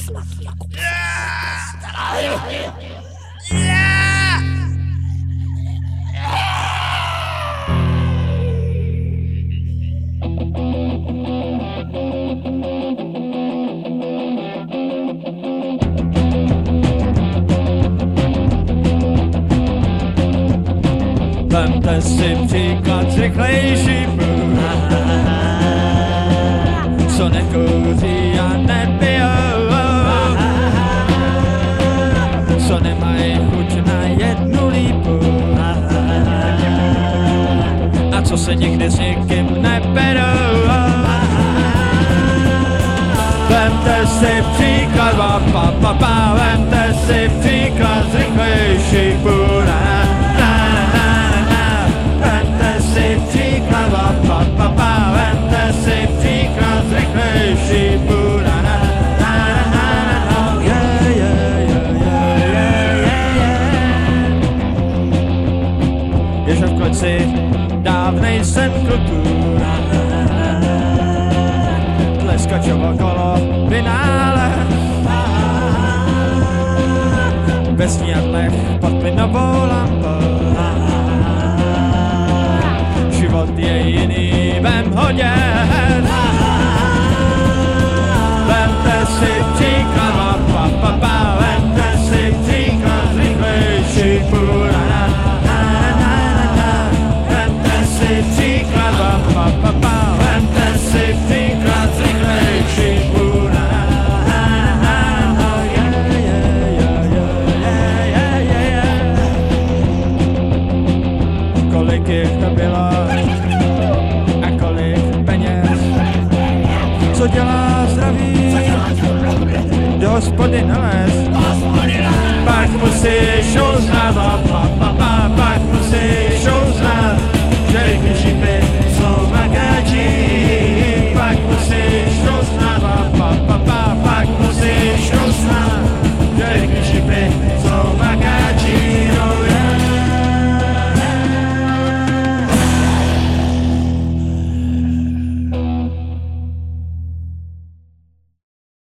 šmatky jako Vemte si příklad z rychlejší průd, co nekouří a nepijou, co nemají chuť na jednu lípu a co se nikdy s nikým neperou. Vemte si příklad, vemte si příklad z rychlejší průd. Vemte si příklad, vemte si příklad z rychlejší průd. Ježe v kleci dávnej sen kluků, tleskačovo kolo finále, ve snědlech pod plynovou lampou. Život je jiný, vem hoděn. Vemte si příklad, vemte si příklad z rychlejší průd. Vemte si příklad, vemte si příklad z rychlejší průd. Kolik jich to bylo a kolik peněz, co dělá zdraví, do hospody nalez. Pak musíš uznat, pak musíš uznat, že rychlejší